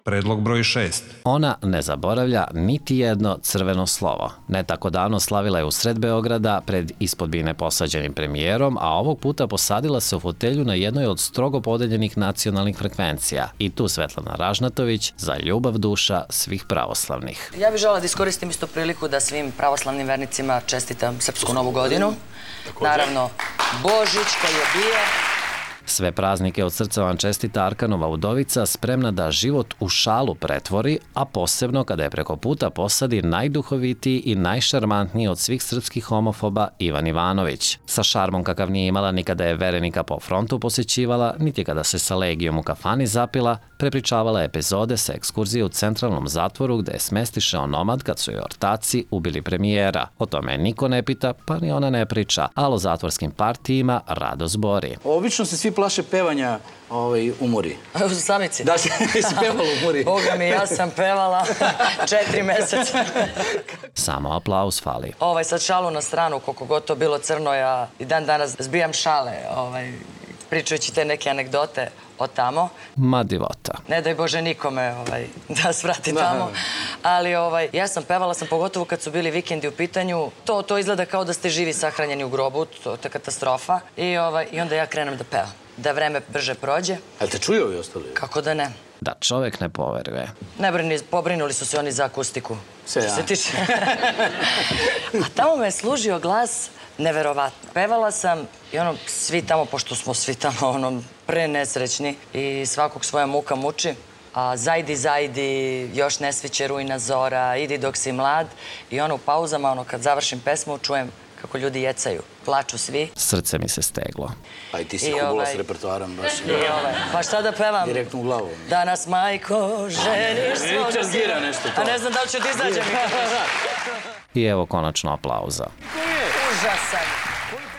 Predlog broj 6. Ona ne zaboravlja niti jedno crveno slovo. Ne tako davno slavila je usred Beograda pred ispod bine posađenim premijerom, a ovog puta posadila se u fotelju na jednoj od strogo podeljenih nacionalnih frekvencija. I tu Svetlana Ražnatović za ljubav duša svih pravoslavnih. Ja bih želela da iskoristim isto priliku da svim pravoslavnim vernicima čestitam Srpsku novu godinu. Naravno, Božić koji je bio. Sve praznike od srca vam čestita Arkanova udovica, spremna da život u šalu pretvori, a posebno kada je preko puta posadi najduhovitiji i najšarmantniji od svih srpskih homofoba Ivan Ivanović. Sa šarmom kakav nije imala ni kada je verenika po frontu posjećivala, niti kada se sa Legijom u kafani zapila, prepričavala epizode sa ekskurzije u centralnom zatvoru gde je smestiše onomad kad su joj ortaci ubili premijera. O tome niko ne pita, pa ni ona ne priča, ali o zatvorskim partijima rado zbori. Obično se svi plaše pevanja u Muri. U Samici? Da, si pevala u Muri. Boga mi, ja sam pevala 4 meseca. Samo aplauz fali. Sad šalu na stranu, koliko god to bilo crno, ja i dan danas zbijam šale, pričajući te neke anegdote od tamo. Ma divota. Ne daj Bože nikome da svrati tamo. Ali ja sam pevala, pogotovo kad su bili vikendi u pitanju. To izgleda kao da ste živi sahranjeni u grobu, to je katastrofa. I onda ja krenem da pevam. Da vreme brže prođe. Ali te čuju ovi ostali? Kako da ne. Da čovek ne poveruje. Ne brini, pobrinuli su se oni za akustiku. Sve ja. Što se tiče. A tamo me je služio glas neverovatno. Pevala sam i svi tamo, pošto smo svi tamo prenesrećni i svakog svoja muka muči. A zajdi, zajdi, još ne sviće rujna zora, idi dok si mlad. I u pauzama, kad završim pesmu, čujem kako ljudi jecaju. Plaču svi. Srce mi se steglo. Pa i ti si hubula s repertoarom baš. Pa šta da pevam? Direktno u glavu. Danas, majko, ženiš svoga sina. A ne znam da li ću ti izađem. I evo konačno aplauza. Užasan.